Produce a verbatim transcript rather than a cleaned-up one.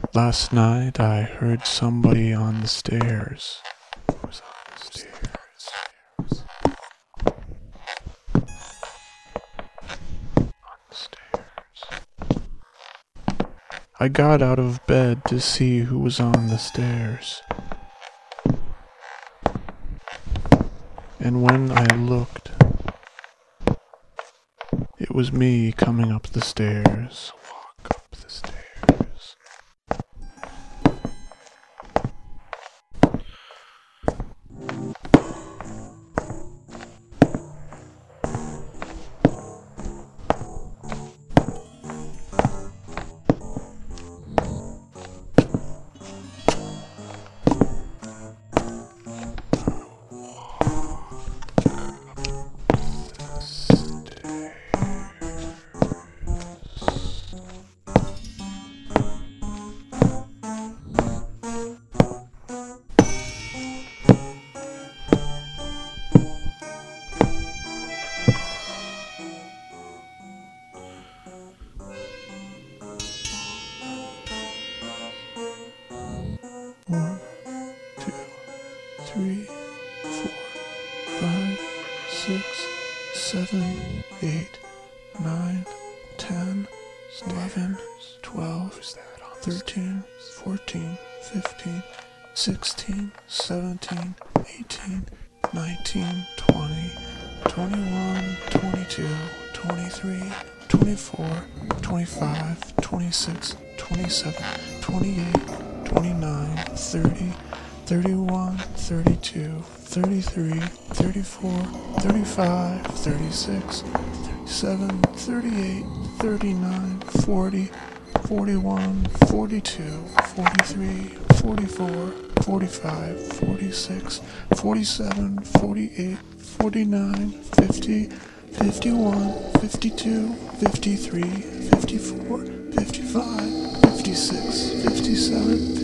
Last night I heard somebody on the stairs. Who was on the stairs? On the stairs. I got out of bed to see who was on the stairs. And when I looked, it was me coming up the stairs. Walk up the stairs. One, two, three, four, five, six, seven, eight, nine, ten, eleven, twelve, thirteen, fourteen, fifteen, sixteen, seventeen, eighteen, nineteen, twenty, twenty-one, twenty-two, twenty-three, twenty-four, twenty-five, twenty-six, twenty-seven, twenty-eight, twenty-nine, thirty, thirty-one, thirty-two, thirty-three, thirty-four, thirty-five, thirty-six, thirty-seven, thirty-eight, thirty-nine, forty, forty-one, forty-two, forty-three, forty-four, forty-five, forty-six, forty-seven, forty-eight, forty-nine, fifty, fifty-one, fifty-two, fifty-three, fifty-four, fifty-five, fifty-six, fifty-seven,